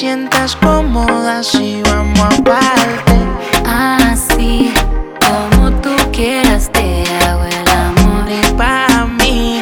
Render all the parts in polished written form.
sientas cómoda si vamos aparte. Así como tú quieras te hago el amor. Y pa' mí,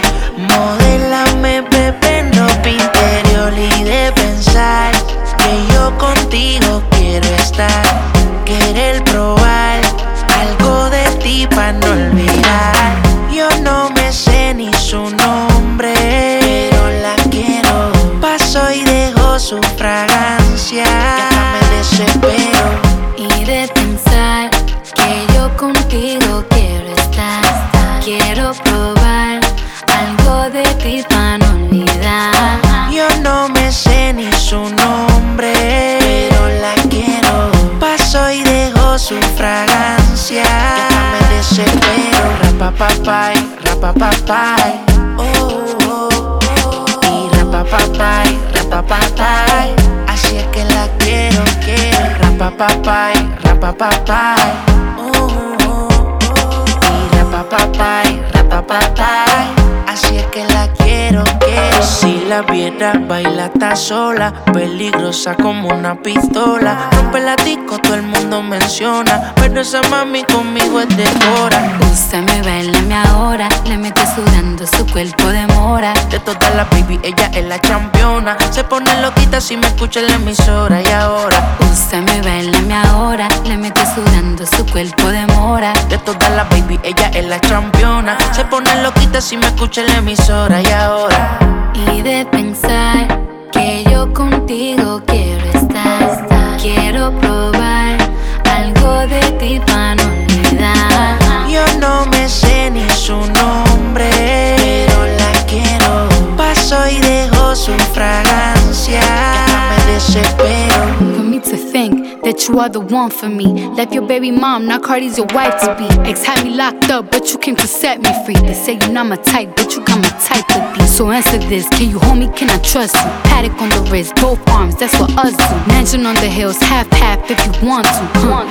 modélame, bebé, en ropa interior. Y de pensar que yo contigo quiero estar, querer probar algo de ti pa' no olvidar. Yo no me sé ni su nombre, pero la quiero. Paso y dejo su fragancia, ya me desespero. Y de pensar que yo contigo quiero estar, quiero probar algo de ti pa' no olvidar. Yo no me sé ni su nombre, pero la quiero. Paso y dejo su fragancia, ya me desespero. Rapapapay, rapapapay, oh, oh, oh. Y rapapapay, rapapapay, así es que la quiero, quiero. Rapapapay, rapapapay, oh, oh, oh. Y rapapapay, rapapapay, así es que la quiero, quiero. Si la viera, baila está sola, peligrosa como una pistola. Rompe la disco, todo el mundo menciona, pero esa mami conmigo es de hora. Úsame, bailame ahora, le mete sudando su cuerpo de mora. De todas las baby, ella es la campeona. Se pone loquita si me escucha en la emisora. Y ahora, Úsame, bailame ahora, le mete sudando su cuerpo de mora. de todas las baby, ella es la campeona. Se pone loquita si me escucha en la emisora. Y ahora, Y de pensar que yo contigo quiero estar, quiero probar algo de ti pa' no olvidar. yo no me sé ni su nombre, pero la quiero. Paso y dejo su fragancia, ya me desespero. For me to think that you are the one for me. Left your baby mom, now Cardi's your wife to be. Ex had me locked up, but you came to set me free. They say you're not my type, but you got my type to be. So answer this, can you hold me, can I trust you? Paddock on the wrist, both arms, that's what us do. Mansion on the hills, half-half if you want to,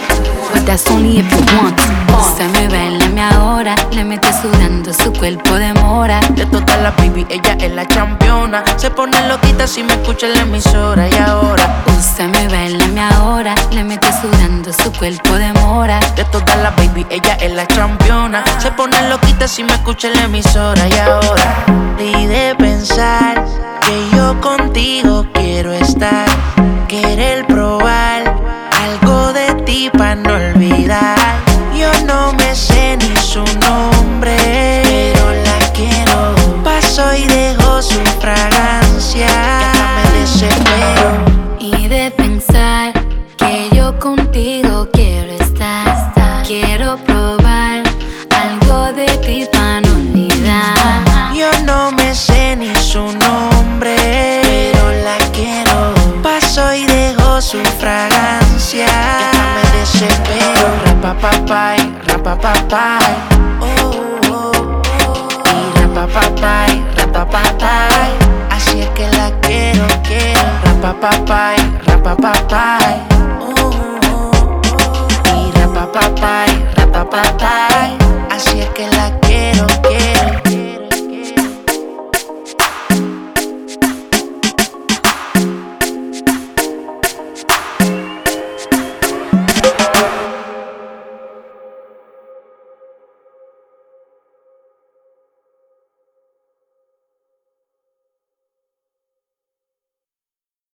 but that's only if you want to. Úsame, bailame ahora, le mete sudando su cuerpo de mora. De todas las baby, ella es la campeona. Se pone loquita si me escucha en la emisora. Y ahora, Úsame, bailame ahora, le mete sudando su cuerpo de mora. de todas las baby, ella es la campeona. Se pone loquita si me escucha en la emisora. Y ahora, y de pensar que yo contigo quiero estar, querer probar algo de ti pa' no olvidar. Yo no me sé ni su nombre, pero la quiero. Paso y dejo su fragancia, ya me desespero. Y de pensar que yo contigo quiero estar, quiero probar algo de ti pa' no olvidar. Yo no me sé ni su nombre, pero la quiero. Paso y dejo su fragancia, ya me desespero. Rapapapay, rapapapay, oh, oh, oh. Y rapapapay, rapapapay, así es que la quiero, quiero. Rapapapay,